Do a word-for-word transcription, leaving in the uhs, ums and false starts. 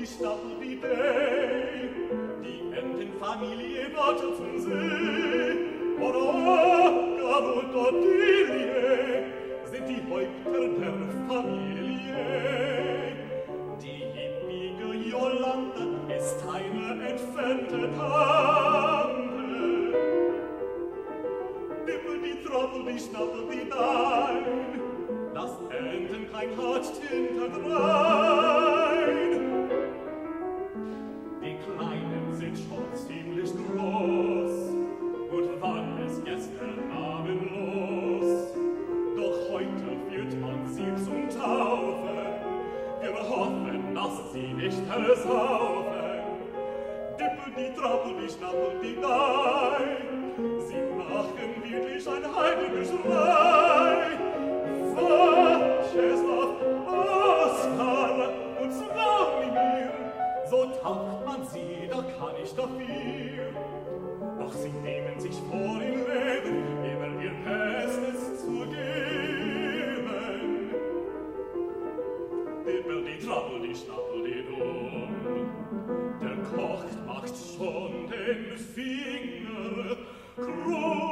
die Staffel, die Day, die Entenfamilie wartet zum See. Oraga und Ottilie sind die Häupter der Familie. Die hippige Jolande ist eine entfernte Tante. Dippel, die Trottel, die Schnappel, die Dein, das Entenklein hat hinterdrein. Die Kleinen sind schon ziemlich groß, und wann es gestern Abend los. Doch heute führt man sie zum Taufen. Wir hoffen, dass sie nicht versaufen. Dippel, die Trappel, die Schnappel, die Dein, sie machen wirklich ein heiliges Schrei. Vateslav, Oskar und Slavimir, so tauft man sie, da kann ich dafür. Doch sie nehmen sich vor im Leben, immer ihr Bestes zu geben. Dippel, die Trappel, die Schnappel, die Dumm, der Koch macht schon den Finger krumm.